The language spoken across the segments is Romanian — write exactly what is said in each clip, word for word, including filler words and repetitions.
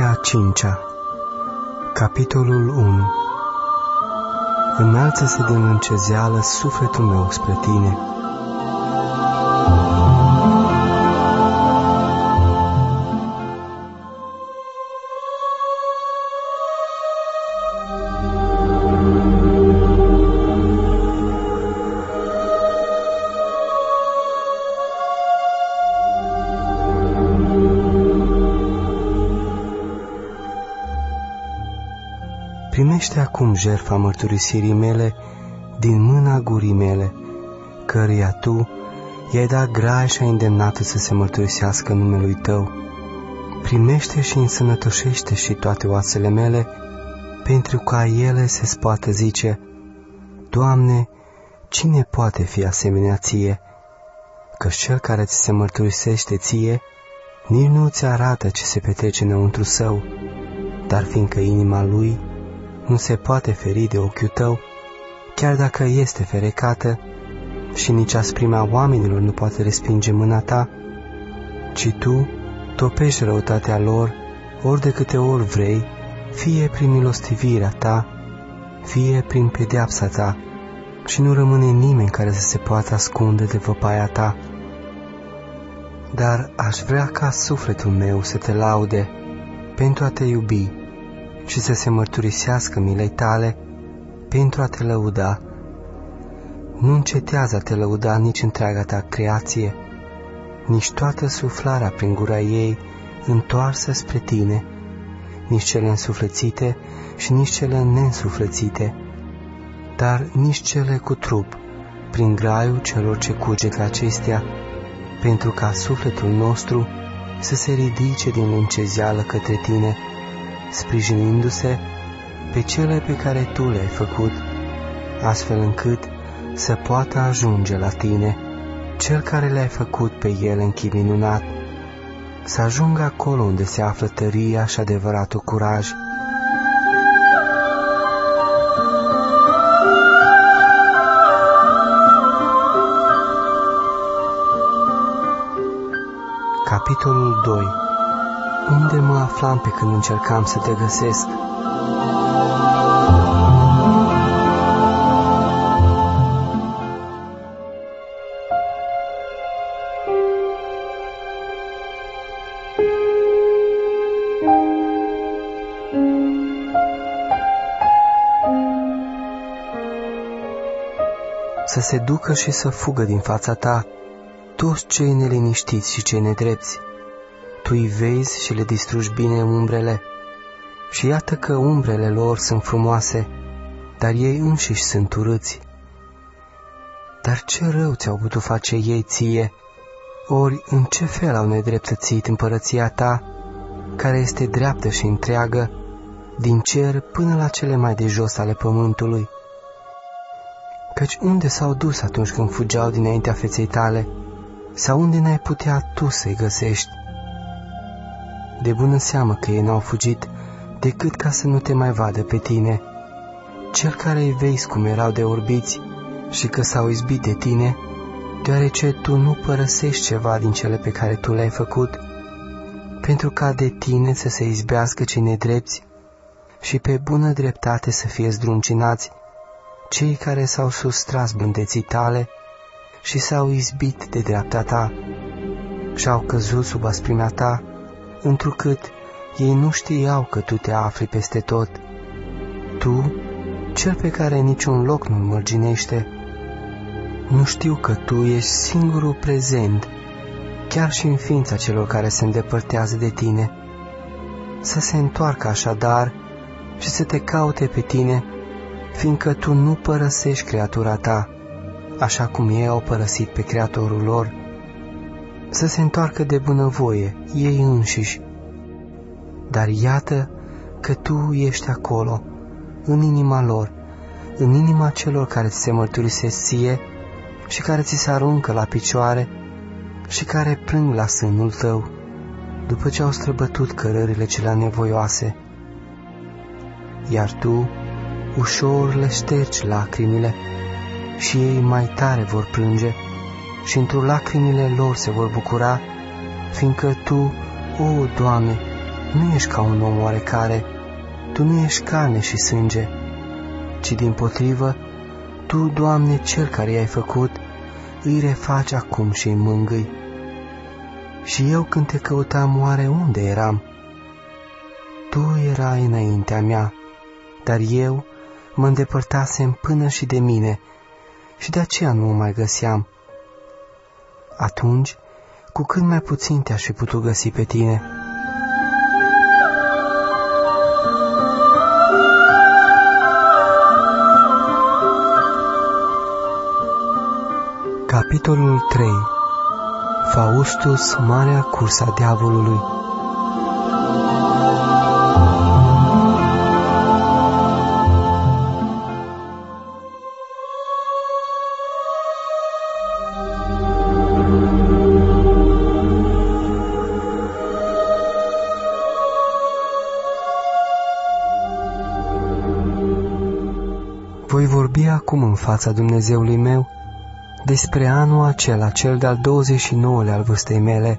Partea a cincea. Capitolul unu. Înalță-se din încezeală sufletul meu spre tine. Primește acum jertfa mărturisirii mele din mâna gurii mele, căreia tu i-ai dat graie și ai îndemnat-o să se mărturisească numelui tău. Primește și însănătoșește și toate oasele mele, pentru ca ele se poată zice: Doamne, cine poate fi asemenea ție? Că cel care ți se mărturisește ție, nici nu ți arată ce se petrece înăuntru său, dar fiindcă inima lui nu se poate feri de ochiul tău, chiar dacă este ferecată, și nici asprimea oamenilor nu poate respinge mâna ta, ci tu topești răutatea lor ori de câte ori vrei, fie prin milostivirea ta, fie prin pedeapsa ta, și nu rămâne nimeni care să se poată ascunde de văpaia ta. Dar aș vrea ca sufletul meu să te laude pentru a te iubi și să se mărturisească milei tale pentru a te lăuda. Nu încetează a te lăuda nici întreaga ta creație, nici toată suflarea prin gura ei întoarsă spre tine, nici cele însuflețite și nici cele neînsuflețite, dar nici cele cu trup, prin graiul celor ce cuget la acestea, pentru ca sufletul nostru să se ridice din încezeală către tine, sprijinindu-se pe cele pe care tu le-ai făcut, astfel încât să poată ajunge la tine, cel care le-ai făcut pe ele în chip minunat, să ajungă acolo unde se află tăria și adevăratul curaj. Capitolul doi. Unde mă aflam pe când încercam să te găsesc? Să se ducă și să fugă din fața ta toți cei neliniștiți și cei nedrepți. Tu îi vezi și le distrugi bine umbrele, și iată că umbrele lor sunt frumoase, dar ei înșiși sunt urâți. Dar ce rău ți-au putut face ei ție? Ori în ce fel au nedreptățit împărăția ta, care este dreaptă și întreagă, din cer până la cele mai de jos ale pământului? Căci unde s-au dus atunci când fugeau dinaintea feței tale, sau unde n-ai putea tu să-i găsești? De bună seamă că ei n-au fugit decât ca să nu te mai vadă pe tine, cel care îi vezi cum erau de orbiți și că s-au izbit de tine, deoarece tu nu părăsești ceva din cele pe care tu le-ai făcut, pentru ca de tine să se izbească cei nedrepți și pe bună dreptate să fie zdruncinați cei care s-au sustras blândeții tale și s-au izbit de dreapta ta și au căzut sub asprimea ta, întrucât ei nu știau că tu te afli peste tot. Tu, cel pe care niciun loc nu-l mărginește, nu știu că tu ești singurul prezent, chiar și în ființa celor care se îndepărtează de tine. Să se întoarcă așadar și să te caute pe tine, fiindcă tu nu părăsești creatura ta, așa cum ei au părăsit pe Creatorul lor. Să se întoarcă de bunăvoie ei înșiși. Dar iată că tu ești acolo, în inima lor, în inima celor care ți se mărturisesc ție și care ți se aruncă la picioare și care plâng la sânul tău, după ce au străbătut cărările cele nevoioase. Iar tu ușor le ștergi lacrimile și ei mai tare vor plânge și într-o lacrimile lor se vor bucura, fiindcă Tu, o, Doamne, nu ești ca un om oarecare, Tu nu ești carne și sânge, ci dimpotrivă, Tu, Doamne, Cel care i-ai făcut, îi refaci acum și îi mângâi. Și eu când Te căutam, oare unde eram? Tu erai înaintea mea, dar eu mă îndepărtasem până și de mine și de aceea nu o mai găseam. Atunci, cu cât mai puțin te-aș fi putut găsi pe tine. Capitolul trei. Faustus, Marea Cursa Diavolului. Voi vorbi acum în fața Dumnezeului meu despre anul acela, cel de-al douăzeci și nouălea al vârstei mele.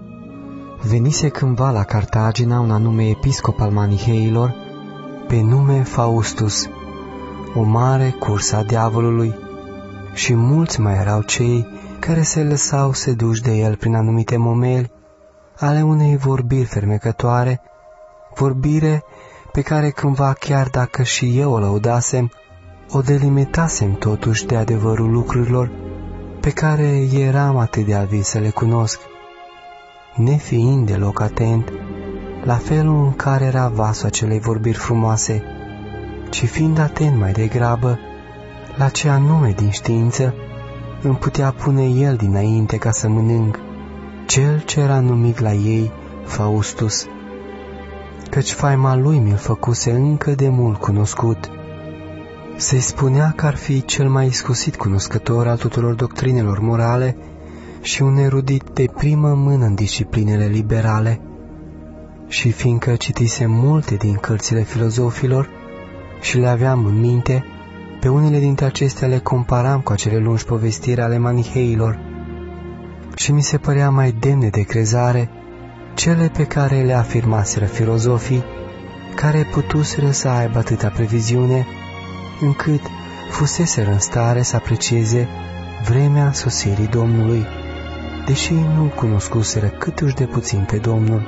Venise cândva la Cartagina un anume episcop al maniheilor, pe nume Faustus, o mare cursă a diavolului, și mulți mai erau cei care se lăsau seduși de el prin anumite momeli ale unei vorbiri fermecătoare, vorbire pe care cândva, chiar dacă și eu o lăudasem, o delimitasem totuși de adevărul lucrurilor pe care eram atât de avid să le cunosc, nefiind deloc atent la felul în care era vasul acelei vorbiri frumoase, ci fiind atent mai degrabă la ce anume din știință îmi putea pune el dinainte ca să mănânc, cel ce era numit la ei Faustus, căci faima lui mi-l făcuse încă de mult cunoscut. Se spunea că ar fi cel mai iscusit cunoscător al tuturor doctrinelor morale și un erudit de primă mână în disciplinele liberale. Și fiindcă citisem multe din cărțile filozofilor și le aveam în minte, pe unele dintre acestea le comparam cu acele lungi povestiri ale maniheilor și mi se părea mai demne de crezare cele pe care le afirmaseră filozofii, care putuseră să aibă atâta previziune încât fuseseră în stare să aprecieze vremea sosirii Domnului, deși nu-L cunoscuseră câtuși de puțin pe Domnul.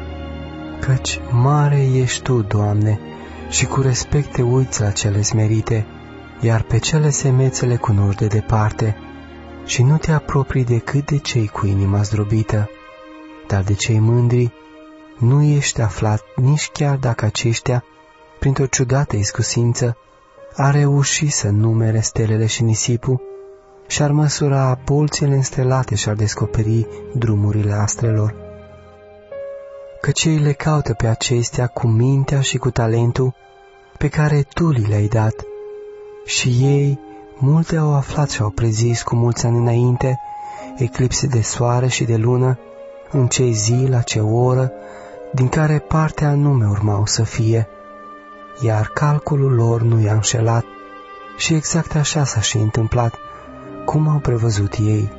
Căci mare ești Tu, Doamne, și cu respect Te uiți la cele smerite, iar pe cele semețe le cunoști de departe, și nu Te apropii decât de cei cu inima zdrobită, dar de cei mândri nu ești aflat nici chiar dacă aceștia, printr-o ciudată iscusință, ar reuși să numere stelele și nisipul și-ar măsura bolțile înstelate și-ar descoperi drumurile astrelor. Căci ei le caută pe acestea cu mintea și cu talentul pe care Tu li le-ai dat, și ei multe au aflat și au prezis cu mulți ani înainte eclipse de soare și de lună, în ce zi, la ce oră, din care parte anume urmau să fie, iar calculul lor nu i-a înșelat și exact așa s-a și întâmplat, cum au prevăzut ei.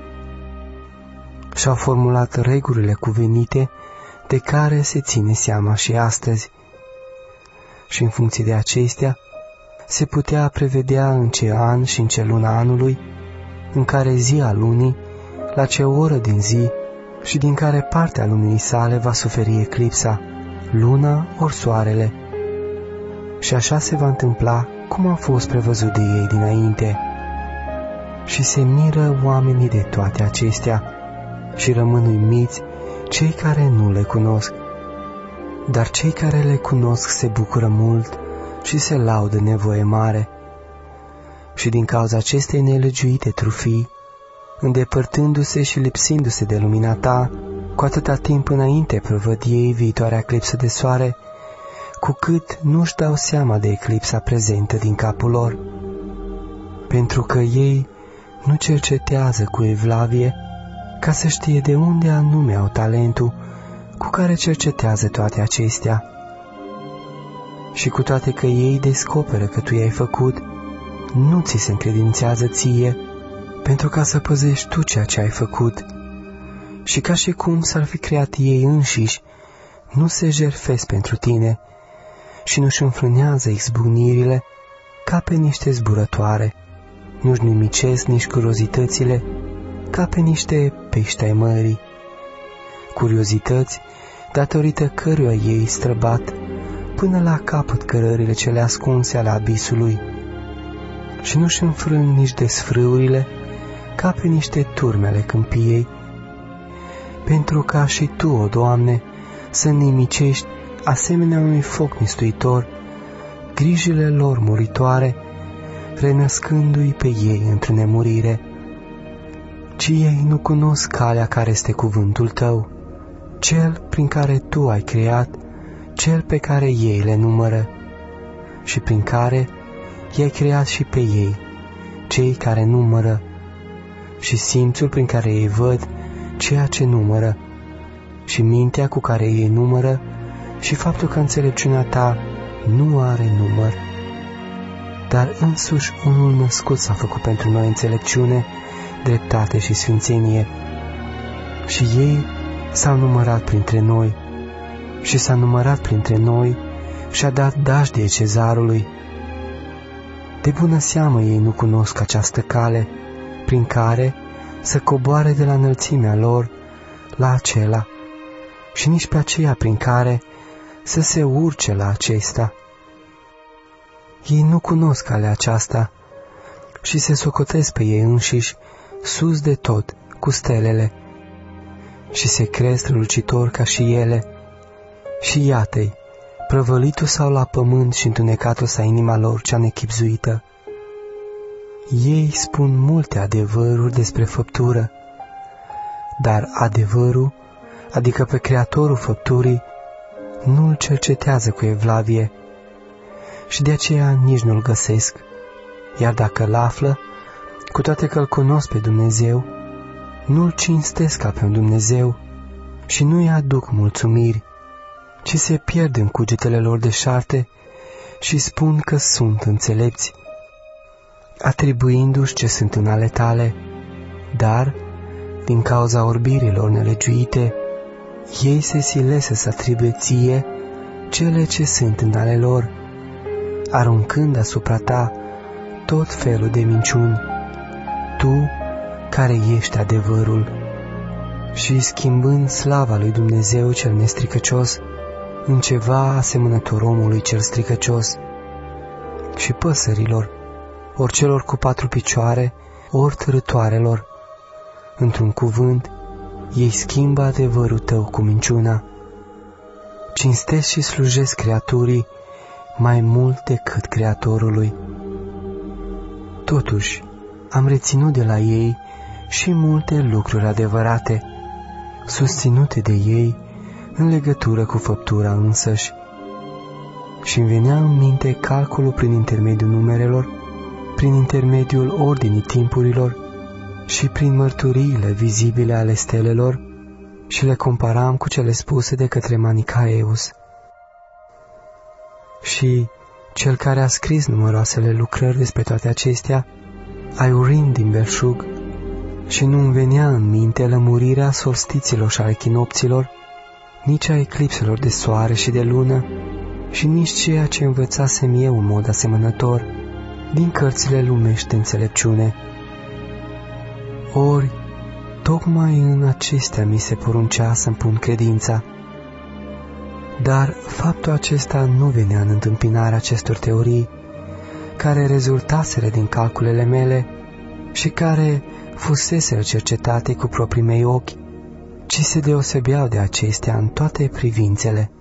Și-au formulat regulile cuvenite de care se ține seama și astăzi. Și în funcție de acestea se putea prevedea în ce an și în ce lună anului, în care zi a lunii, la ce oră din zi și din care parte a luminii sale va suferi eclipsa, luna ori soarele. Și așa se va întâmpla cum a fost prevăzut de ei dinainte. Și se miră oamenii de toate acestea și rămân uimiți cei care nu le cunosc. Dar cei care le cunosc se bucură mult și se laudă nevoie mare. Și din cauza acestei nelegiuite trufii, îndepărtându-se și lipsindu-se de lumina Ta, cu atâta timp înainte prevăd ei viitoarea eclipsă de soare, cu cât nu-și dau seama de eclipsa prezentă din capul lor, pentru că ei nu cercetează cu evlavie ca să știe de unde anume au talentul cu care cercetează toate acestea. Și cu toate că ei descoperă că Tu i-ai făcut, nu ți se încredințează ție, pentru ca să păzești Tu ceea ce ai făcut, și ca și cum s-ar fi creat ei înșiși, nu se jertfesc pentru tine și nu-și înfrânează izbucnirile ca pe niște zburătoare, nu-și nimicesc nici curiozitățile ca pe niște pești ai mării. Curiozități datorită căruia ei străbat până la capăt cărările cele ascunse ale abisului și nu-și înfrân nici desfrâurile ca pe niște turme ale câmpiei, pentru ca și Tu, o Doamne, să nimicești, asemenea unui foc mistuitor, grijile lor muritoare, renăscându-i pe ei într-o nemurire. Ci ei nu cunosc calea care este cuvântul Tău, cel prin care Tu ai creat, cel pe care ei le numără, și prin care i-ai creat și pe ei, cei care numără, și simțul prin care ei văd ceea ce numără, și mintea cu care ei numără, și faptul că înțelepciunea Ta nu are număr. Dar însuși unul născut s-a făcut pentru noi înțelepciune, dreptate și sfințenie, și ei s-au numărat printre noi, și s-a numărat printre noi și-a dat dajdie cezarului. De bună seamă ei nu cunosc această cale, prin care să coboare de la înălțimea lor la acela, și nici pe aceea prin care să se urce la acesta. Ei nu cunosc calea aceasta și se socotesc pe ei înșiși sus de tot cu stelele și se cresc strălucitor ca și ele. Și iată-i, prăvălitul sau la pământ și întunecatul sa inima lor cea nechipzuită. Ei spun multe adevăruri despre făptură, dar adevărul, adică pe Creatorul făpturii, nu-l cercetează cu evlavie și de aceea nici nu-l găsesc, iar dacă îl află, cu toate că îl cunosc pe Dumnezeu, nu-l cinstesc ca pe un Dumnezeu și nu-i aduc mulțumiri, ci se pierd în cugetele lor deșarte și spun că sunt înțelepți, atribuindu-și ce sunt în ale tale, dar, din cauza orbirilor nelegiuite, ei se silese să atribuie ție cele ce sunt în ale lor, aruncând asupra ta tot felul de minciuni, tu care ești adevărul, și schimbând slava lui Dumnezeu cel nestricăcios în ceva asemănător omului cel stricăcios, și păsărilor, ori celor cu patru picioare, ori târătoarelor. Într-un cuvânt, ei schimbă adevărul tău cu minciuna. Cinstesc și slujesc creaturii mai mult decât Creatorului. Totuși, am reținut de la ei și multe lucruri adevărate, susținute de ei în legătură cu făptura însăși. Și-mi venea în minte calculul prin intermediul numerelor, prin intermediul ordinii timpurilor și prin mărturiile vizibile ale stelelor, și le comparam cu cele spuse de către Manicaeus. Și cel care a scris numeroasele lucrări despre toate acestea, aiurind din belșug, și nu-mi venea în minte lămurirea solstiților și a echinopților, nici a eclipselor de soare și de lună, și nici ceea ce învățasem eu în mod asemănător din cărțile lumești de înțelepciune. Ori, tocmai în acestea mi se poruncea să-mi pun credința. Dar faptul acesta nu venea în întâmpinarea acestor teorii, care rezultaseră din calculele mele și care fuseseră cercetate cu proprii mei ochi, ci se deosebeau de acestea în toate privințele.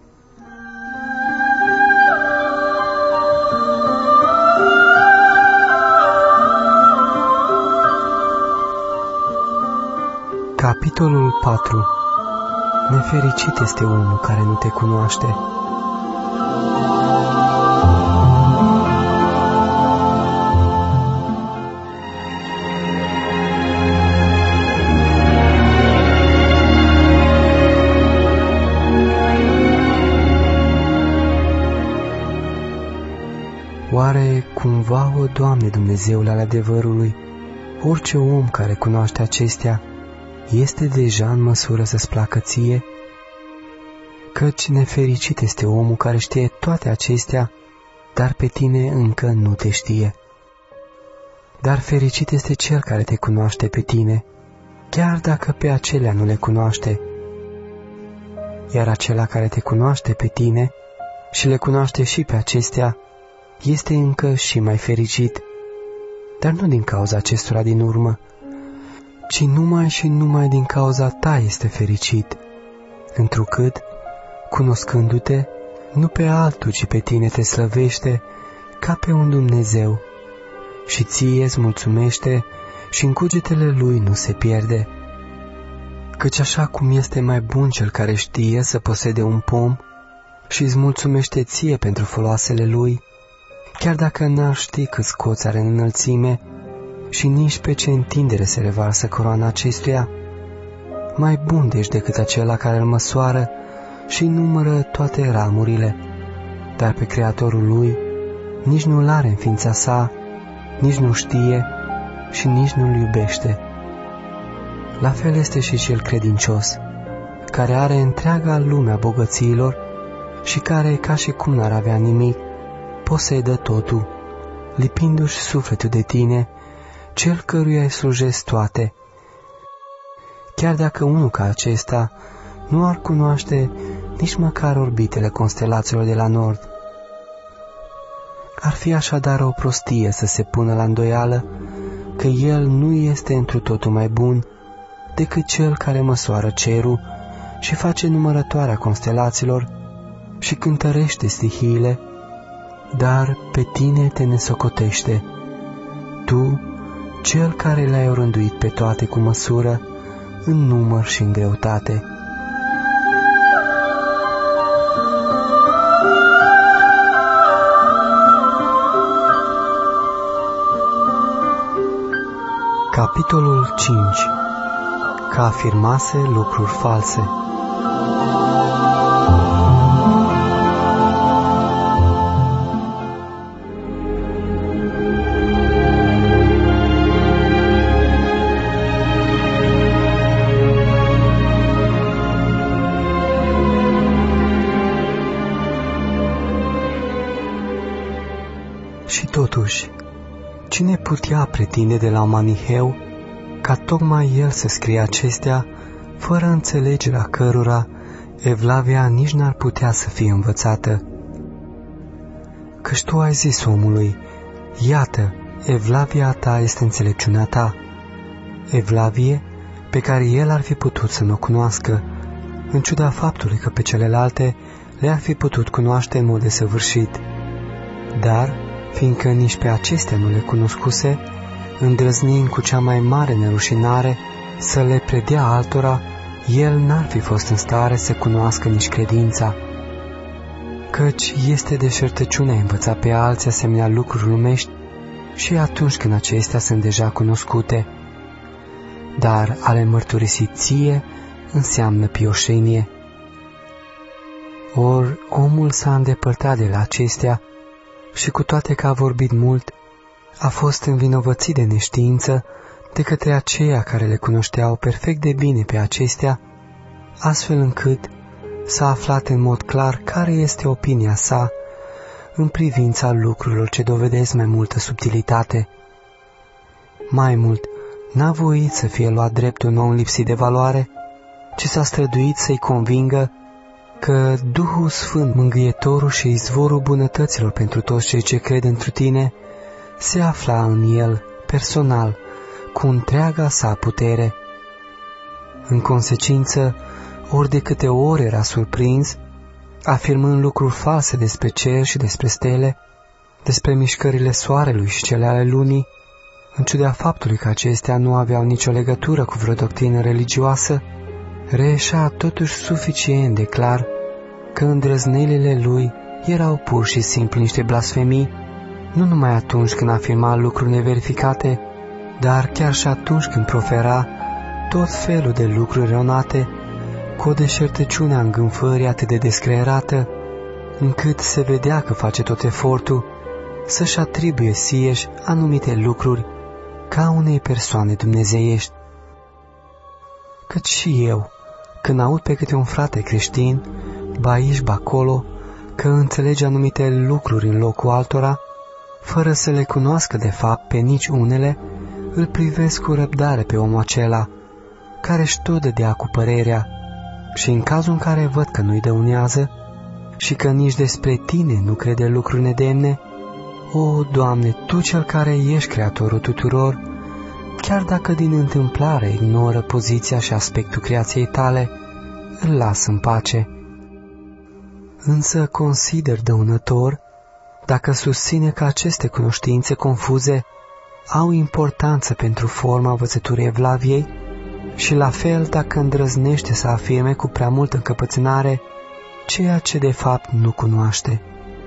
Capitolul patru. Nefericit este omul care nu te cunoaște. Oare cumva, o Doamne Dumnezeule al adevărului, orice om care cunoaște acestea este deja în măsură să-ți placă ție? Căci nefericit este omul care știe toate acestea, dar pe tine încă nu te știe. Dar fericit este cel care te cunoaște pe tine, chiar dacă pe acelea nu le cunoaște. Iar acela care te cunoaște pe tine și le cunoaște și pe acestea, este încă și mai fericit, dar nu din cauza acestora din urmă, ci numai și numai din cauza ta este fericit, întrucât, cunoscându-te, nu pe altul, ci pe tine te slăvește ca pe un Dumnezeu și ție îți mulțumește și în cugetele lui nu se pierde. Căci așa cum este mai bun cel care știe să posede un pom și îți mulțumește ție pentru foloasele lui, chiar dacă n-ar ști cât scoți are în înălțime și nici pe ce întindere se revarsă coroana acestuia, mai bun ești decât acela care îl măsoară și numără toate ramurile, dar pe Creatorul lui nici nu-l are în ființa sa, nici nu știe și nici nu-l iubește. La fel este și cel credincios, care are întreaga lume a bogățiilor și care, ca și cum n-ar avea nimic, posedă totul, lipindu-și sufletul de tine, cel căruia îi slujesc toate. Chiar dacă unul ca acesta nu ar cunoaște nici măcar orbitele constelațiilor de la nord. Ar fi așadar o prostie să se pună la îndoială că el nu este întru totul mai bun decât cel care măsoară cerul și face numărătoarea constelațiilor și cântărește stihiile, dar pe tine te nesocotește. Tu, cel care le-ai orânduit pe toate cu măsură, în număr și în greutate. Capitolul cinci. Că afirmase lucruri false. Și totuși, cine putea pretinde de la un maniheu ca tocmai el să scrie acestea, fără înțelegerea cărora Evlavia nici n-ar putea să fie învățată? Căci tu ai zis omului, iată, Evlavia ta este înțelepciunea ta, Evlavie pe care el ar fi putut să nu o cunoască, în ciuda faptului că pe celelalte le-ar fi putut cunoaște în mod desăvârșit. Dar, fiindcă nici pe acestea nu le cunoscuse, îndrăznind cu cea mai mare nerușinare să le predea altora, el n-ar fi fost în stare să cunoască nici credința. Căci este deșertăciunea învăța pe alții asemenea lucruri lumești și atunci când acestea sunt deja cunoscute. Dar a le mărturisi ție înseamnă pioșenie. Or, omul s-a îndepărtat de la acestea și cu toate că a vorbit mult, a fost învinovățit de neștiință de către aceia care le cunoșteau perfect de bine pe acestea, astfel încât s-a aflat în mod clar care este opinia sa în privința lucrurilor ce dovedesc mai multă subtilitate. Mai mult, n-a voit să fie luat drept un om lipsit de valoare, ci s-a străduit să-i convingă că Duhul Sfânt, Mângâietorul și izvorul bunătăților pentru toți cei ce cred întru tine, se afla în el, personal, cu întreaga sa putere. În consecință, ori de câte ori era surprins, afirmând lucruri false despre cer și despre stele, despre mișcările soarelui și cele ale lunii, în ciuda faptului că acestea nu aveau nicio legătură cu vreo doctrină religioasă, reieșea totuși suficient de clar că îndrăznelile lui erau pur și simplu niște blasfemii, nu numai atunci când afirma lucruri neverificate, dar chiar și atunci când profera tot felul de lucruri eronate, cu o deșertăciune a îngânfării atât de descreierată, încât se vedea că face tot efortul să-și atribuie sieși anumite lucruri ca unei persoane dumnezeiești. Căci și eu, când aud pe câte un frate creștin, ba aici, ba acolo, că înțelege anumite lucruri în locul altora, fără să le cunoască de fapt pe nici unele, îl privesc cu răbdare pe omul acela, care își tot dădea cu părerea, și în cazul în care văd că nu-i dăunează și că nici despre tine nu crede lucruri nedemne, o, Doamne, Tu cel care ești creatorul tuturor, chiar dacă din întâmplare ignoră poziția și aspectul creației Tale, îl las în pace. Însă consider dăunător dacă susține că aceste cunoștințe confuze au importanță pentru forma învățăturii Evlaviei și la fel dacă îndrăznește să afirme cu prea multă încăpățânare ceea ce de fapt nu cunoaște.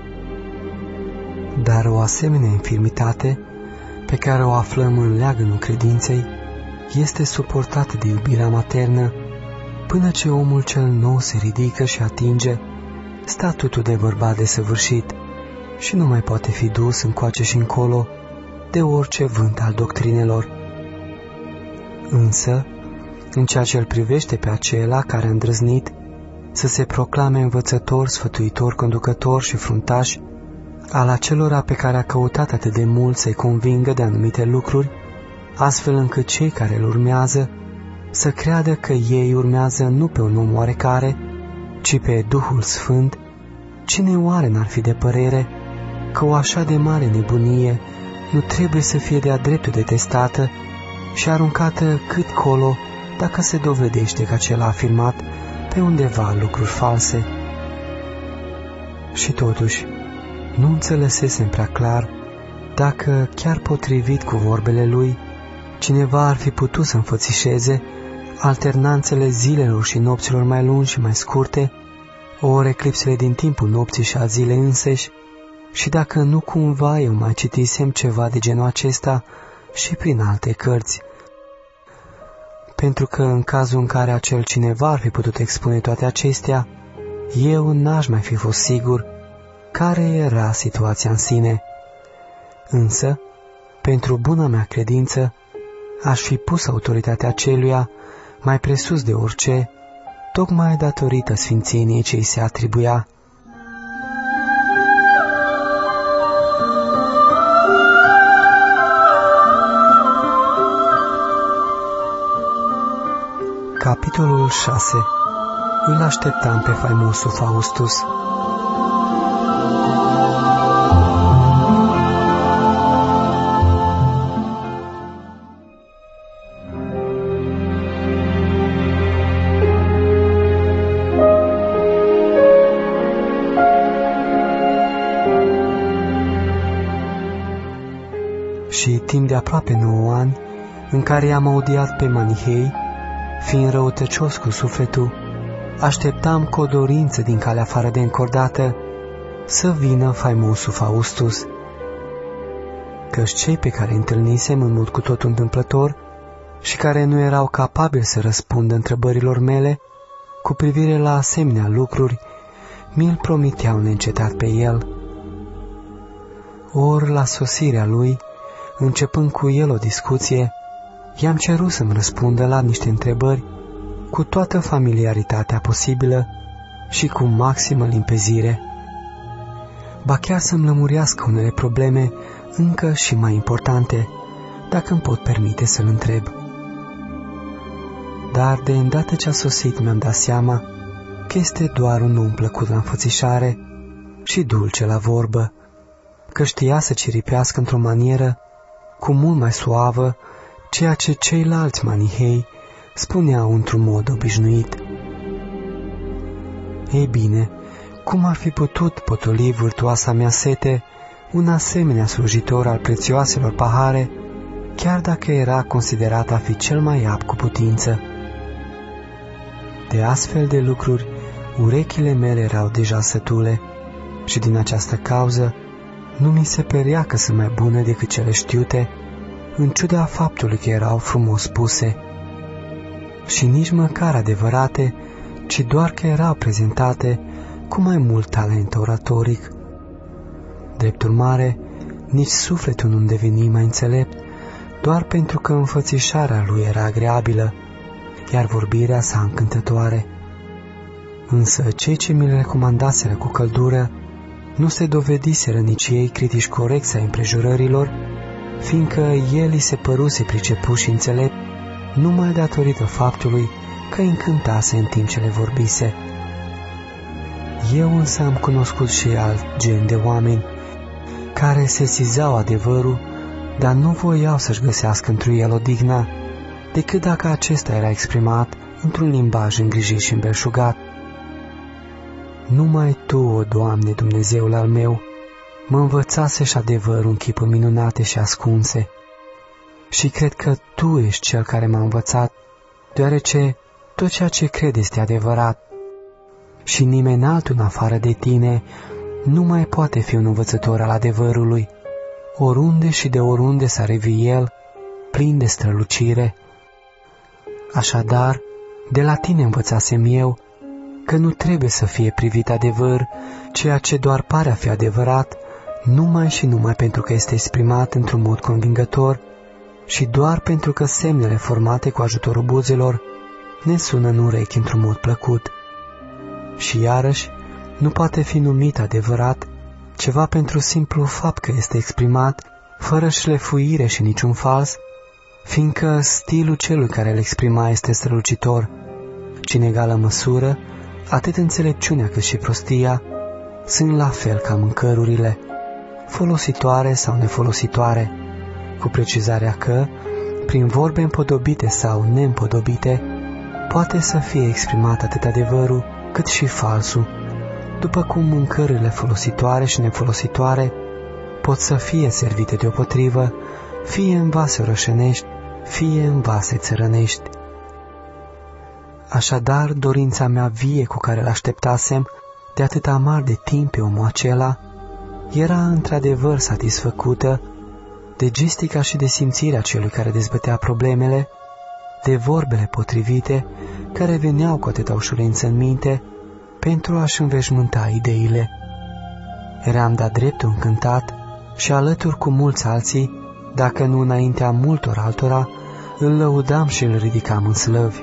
Dar o asemenea infirmitate, pe care o aflăm în leagănul credinței, este suportată de iubirea maternă până ce omul cel nou se ridică și atinge statutul de bărbat desăvârșit și nu mai poate fi dus încoace și încolo de orice vânt al doctrinelor. Însă, în ceea ce îl privește pe acela care a îndrăznit să se proclame învățător, sfătuitor, conducător și fruntaș al acelora pe care a căutat atât de mult să-i convingă de anumite lucruri, astfel încât cei care îl urmează să creadă că ei urmează nu pe un om oarecare, ci pe Duhul Sfânt, cine oare n-ar fi de părere că o așa de mare nebunie nu trebuie să fie de-a dreptul detestată și aruncată cât colo dacă se dovedește că acela a afirmat pe undeva lucruri false? Și totuși, nu înțelesesem prea clar dacă, chiar potrivit cu vorbele lui, cineva ar fi putut să înfățișeze alternanțele zilelor și nopților mai lungi și mai scurte, ori eclipsele din timpul nopții și a zilei înseși, și dacă nu cumva eu mai citisem ceva de genul acesta și prin alte cărți. Pentru că în cazul în care acel cineva ar fi putut expune toate acestea, eu n-aș mai fi fost sigur care era situația în sine. Însă, pentru buna mea credință, aș fi pus autoritatea aceluia mai presus de orice, tocmai datorită sfințeniei ce îi se atribuia. Capitolul șase. Îl așteptam pe faimosul Faustus. Și timp de aproape nouă ani, în care i-am audiat pe manihei, fiind răutăcios cu sufletul, așteptam cu o dorință din calea afară de încordată să vină faimosul Faustus. Căci cei pe care îi întâlnisem în mod cu totul întâmplător și care nu erau capabili să răspundă întrebărilor mele cu privire la asemenea lucruri, mi-l promiteau neîncetat pe el. Or, la sosirea lui, începând cu el o discuție, i-am cerut să-mi răspundă la niște întrebări cu toată familiaritatea posibilă și cu maximă limpezire, ba chiar să-mi lămurească unele probleme încă și mai importante, dacă îmi pot permite să-l întreb. Dar de îndată ce a sosit mi-am dat seama că este doar un om plăcut la înfățișare și dulce la vorbă, că știa să ciripească într-o manieră cu mult mai suavă ceea ce ceilalți manihei spuneau într-un mod obișnuit. Ei bine, cum ar fi putut potoli virtuoasa mea sete un asemenea slujitor al prețioaselor pahare, chiar dacă era considerat a fi cel mai apt cu putință? De astfel de lucruri, urechile mele erau deja sătule și din această cauză nu mi se părea că sunt mai bune decât cele știute, în ciuda faptului că erau frumos spuse, și nici măcar adevărate, ci doar că erau prezentate cu mai mult talent oratoric. Drept urmare, nici sufletul nu deveni mai înțelept, doar pentru că înfățișarea lui era agreabilă, iar vorbirea sa încântătoare. Însă cei ce mi le recomandaseră cu căldură nu se dovediseră nici ei critici corecți ai împrejurărilor, fiindcă el îi se păruse priceput și înțelept numai datorită faptului că îi încântase în timp ce le vorbise. Eu însă am cunoscut și alt gen de oameni care sesizau adevărul, dar nu voiau să-și găsească întru el odihna, decât dacă acesta era exprimat într-un limbaj îngrijit și îmbelșugat. Numai Tu, o Doamne, Dumnezeul al meu, mă învățase și adevărul în chipuri minunate și ascunse. Și cred că Tu ești Cel care m-a învățat, deoarece tot ceea ce cred este adevărat. Și nimeni altul în afară de Tine nu mai poate fi un învățător al adevărului, oriunde și de oriunde s-ar revi el, plin de strălucire. Așadar, de la Tine învățasem eu că nu trebuie să fie privit adevăr, ceea ce doar pare a fi adevărat, numai și numai pentru că este exprimat într-un mod convingător și doar pentru că semnele formate cu ajutorul buzelor ne sună în urechi într-un mod plăcut. Și iarăși, nu poate fi numit adevărat ceva pentru simplu fapt că este exprimat fără șlefuire și niciun fals, fiindcă stilul celui care îl exprima este strălucitor, ci în egală măsură, atât înțelepciunea cât și prostia sunt la fel ca mâncărurile, folositoare sau nefolositoare, cu precizarea că, prin vorbe împodobite sau neîmpodobite, poate să fie exprimat atât adevărul cât și falsul, după cum mâncărurile folositoare și nefolositoare pot să fie servite deopotrivă, fie în vase rășănești, fie în vase țărănești. Așadar, dorința mea vie cu care l-așteptasem de atât amar de timp pe omul acela, era într-adevăr satisfăcută de gestica și de simțirea celui care dezbătea problemele, de vorbele potrivite care veneau cu atâta ușurință în minte pentru a-și înveșmânta ideile. Eram de-a dreptul încântat și alături cu mulți alții, dacă nu înaintea multor altora, îl lăudam și îl ridicam în slăvi.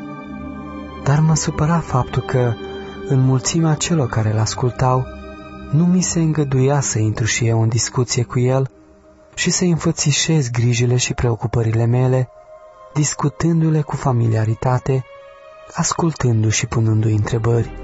Dar mă supăra faptul că, în mulțimea celor care l-ascultau, nu mi se îngăduia să intru și eu în discuție cu el și să-i înfățișez grijile și preocupările mele, discutându-le cu familiaritate, ascultându-i și punându-i întrebări.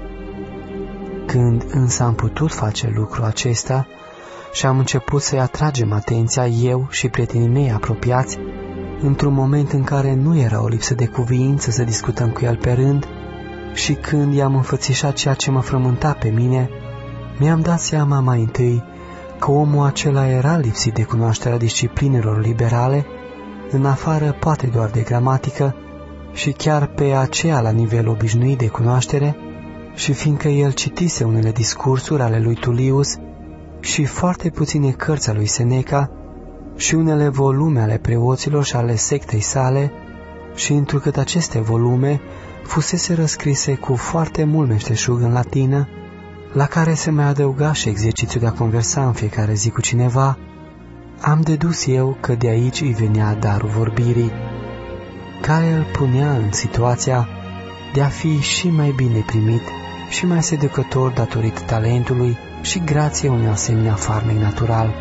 Când însă am putut face lucrul acesta și am început să-i atragem atenția eu și prietenii mei apropiați, într-un moment în care nu era o lipsă de cuviință să discutăm cu el pe rând, și când i-am înfățișat ceea ce mă frământa pe mine, mi-am dat seama mai întâi că omul acela era lipsit de cunoașterea disciplinelor liberale, în afară poate doar de gramatică, și chiar pe aceea la nivel obișnuit de cunoaștere, și fiindcă el citise unele discursuri ale lui Tullius și foarte puține cărți ale lui Seneca și unele volume ale preoților și ale sectei sale, și întrucât aceste volume fusese răscrise cu foarte mult meșteșug în latină, la care se mai adăuga și exercițiul de a conversa în fiecare zi cu cineva, am dedus eu că de aici îi venea darul vorbirii, care îl punea în situația de a fi și mai bine primit și mai seducător datorită talentului și grației unui asemenea farmec natural.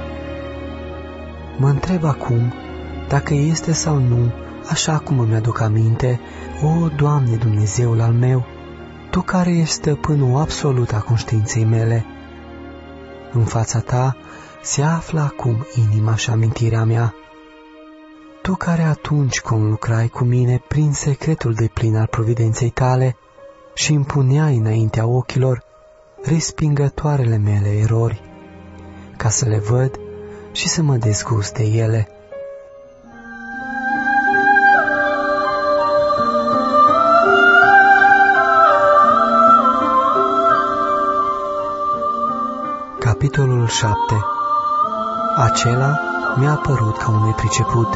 Mă întreb acum dacă este sau nu, așa cum îmi aduc aminte, o, Doamne Dumnezeul al meu, Tu care ești stăpânul absolut a conștiinței mele. În fața Ta se află acum inima și amintirea mea. Tu care atunci conlucrai cu mine prin secretul deplin al providenței Tale și îmi puneai înaintea ochilor respingătoarele mele erori, ca să le văd și să mă dezgust de ele. Capitolul șapte. Acela mi-a părut ca un nepriceput.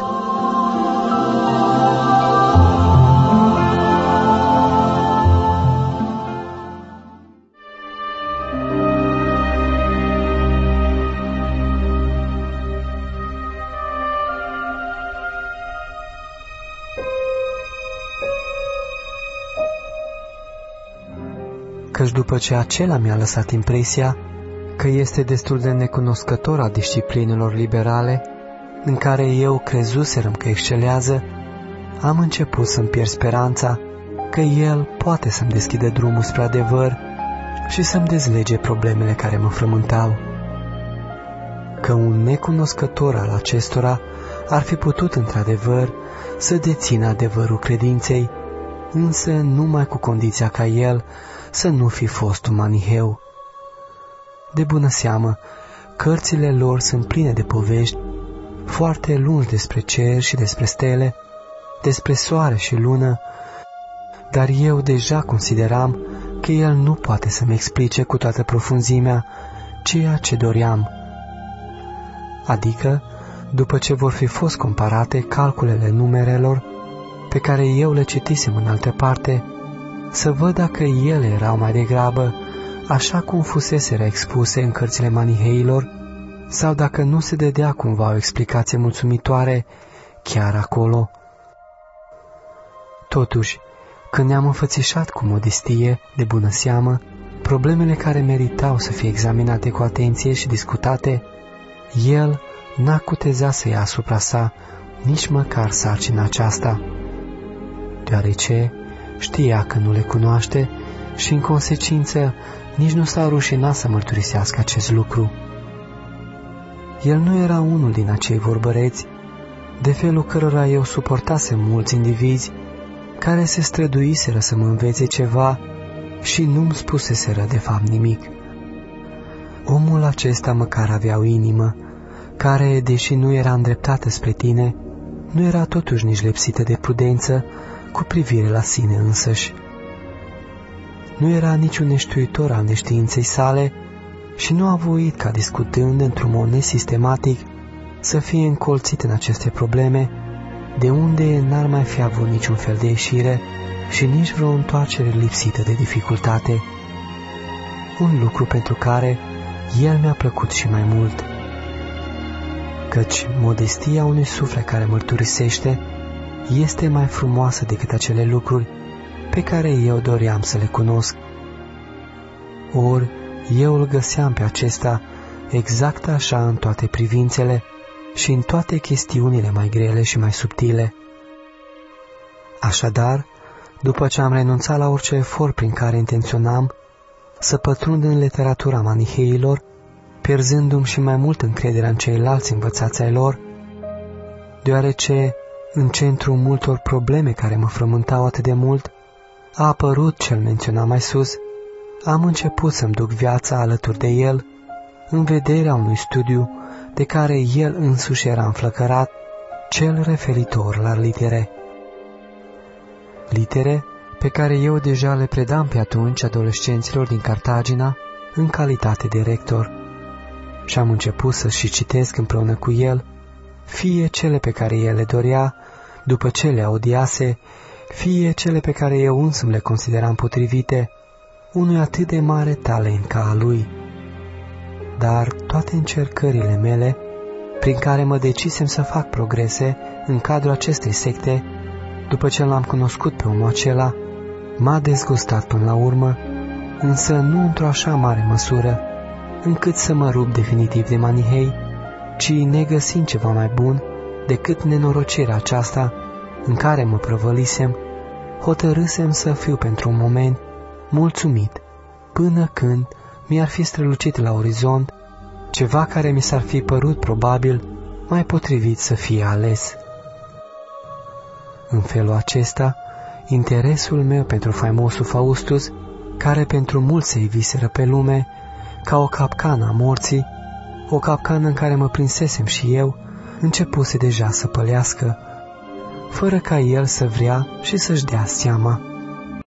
căci după ce acela mi-a lăsat impresia că este destul de necunoscător a disciplinelor liberale, în care eu crezuserăm că excelează, am început să-mi pierd speranța că el poate să-mi deschide drumul spre adevăr și să-mi dezlege problemele care mă frământau. Că un necunoscător al acestora ar fi putut într-adevăr să dețină adevărul credinței, însă numai cu condiția ca el să nu fi fost un maniheu. De bună seamă, cărțile lor sunt pline de povești foarte lungi despre cer și despre stele, despre soare și lună, dar eu deja consideram că el nu poate să-mi explice cu toată profunzimea ceea ce doream. Adică, după ce vor fi fost comparate calculele numerelor pe care eu le citisem în altă parte, să văd dacă ele erau mai degrabă așa cum fuseseră expuse în cărțile maniheilor, sau dacă nu se dădea cumva o explicație mulțumitoare chiar acolo. Totuși, când ne-am înfățișat cu modestie, de bună seamă, problemele care meritau să fie examinate cu atenție și discutate, el n-a cutezat să ia asupra sa nici măcar sarcina aceasta, deoarece știa că nu le cunoaște și, în consecință, nici nu s-a rușinat să mărturisească acest lucru. El nu era unul din acei vorbăreți, de felul cărora eu suportasem mulți indivizi care se străduiseră să mă învețe ceva și nu-mi spuseseră de fapt nimic. Omul acesta măcar avea o inimă, care, deși nu era îndreptată spre tine, nu era totuși nici lipsită de prudență cu privire la sine însăși. Nu era niciun neștiuitor al neștiinței sale și nu a voit ca, discutând într-un mod nesistematic, să fie încolțit în aceste probleme, de unde n-ar mai fi avut niciun fel de ieșire și nici vreo întoarcere lipsită de dificultate. Un lucru pentru care el mi-a plăcut și mai mult, căci modestia unui suflet care mărturisește este mai frumoasă decât acele lucruri pe care eu doream să le cunosc. Ori eu îl găseam pe acesta exact așa în toate privințele și în toate chestiunile mai grele și mai subtile. Așadar, după ce am renunțat la orice efort prin care intenționam să pătrund în literatura maniheilor, pierzându-mi și mai mult încrederea în ceilalți învățați ai lor, deoarece, în centrul multor probleme care mă frământau atât de mult, a apărut cel menționat mai sus, am început să-mi duc viața alături de el, în vederea unui studiu de care el însuși era înflăcărat, cel referitor la litere. Litere pe care eu deja le predam pe atunci adolescenților din Cartagina în calitate de rector. Și am început să și citesc împreună cu el, fie cele pe care el le dorea, după ce le audiase, fie cele pe care eu însumi le consideram potrivite, unui atât de mare talent ca a lui. Dar toate încercările mele, prin care mă decisem să fac progrese în cadrul acestei secte, după ce l-am cunoscut pe omul acela, m-a dezgustat până la urmă, însă nu într-o așa mare măsură, încât să mă rup definitiv de manihei, ci negăsind ceva mai bun decât nenorocirea aceasta în care mă prăvălisem, hotărâsem să fiu pentru un moment mulțumit, până când mi-ar fi strălucit la orizont ceva care mi s-ar fi părut probabil mai potrivit să fie ales. În felul acesta, interesul meu pentru faimosul Faustus, care pentru mulți se iviseră pe lume ca o capcană a morții, o capcană în care mă prinsesem și eu, începuse deja să pălească, fără ca el să vrea și să-și dea seama.